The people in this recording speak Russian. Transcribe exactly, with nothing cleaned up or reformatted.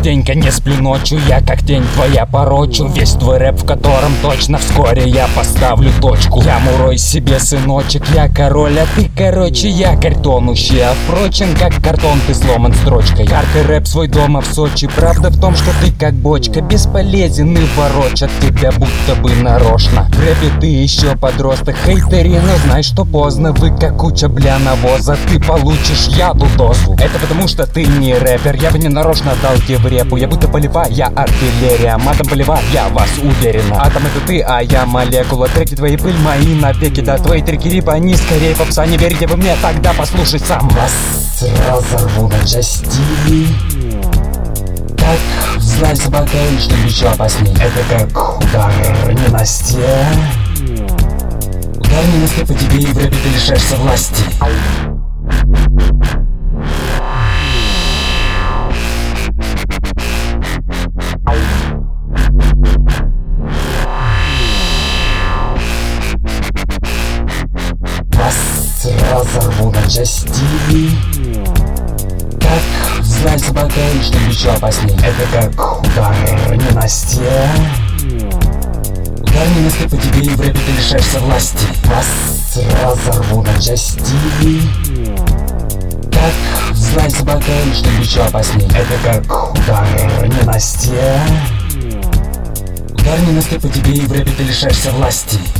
частенько не сплю ночью, я как тень твоя порочу весь твой рэп, в котором точно вскоре я поставлю точку. Я мурой себе, сыночек, я король, а ты, короче, якорь тонущий. А впрочем, как картон ты сломан строчкой. Яркий рэп свой дома в Сочи. Правда в том, что ты как бочка, бесполезен и ворочат тебя будто бы нарочно. В рэпе ты еще подросток, хейтери, но знай, что поздно. Вы как куча бля навоза, ты получишь яду дозу. Это потому что ты не рэпер, я бы не нарочно дал тебе в репу. Я будто полевая артиллерия, матом поливаю я вас уверенно. Атом это ты, а я молекула. Треки твои пыль мои навеки, да твои треки рипа, они скорее попса. Не верите вы мне, тогда послушай сам. Вас разорву на части, как знай собака, что еще опасней. Это как удар ненастья. Удар ненастья по тебе, и в рэпе ты лишаешься власти. Вас разорву на части, как знай собака, что еще опасней. Это как удар ненастья. Удар ненастья по тебе, и в рэпе ты лишаешься власти. Вас разорву на части, как знай собака, что еще опасней. Это как удар ненастья. Удар ненастья по тебе, и в рэпе ты лишаешься власти.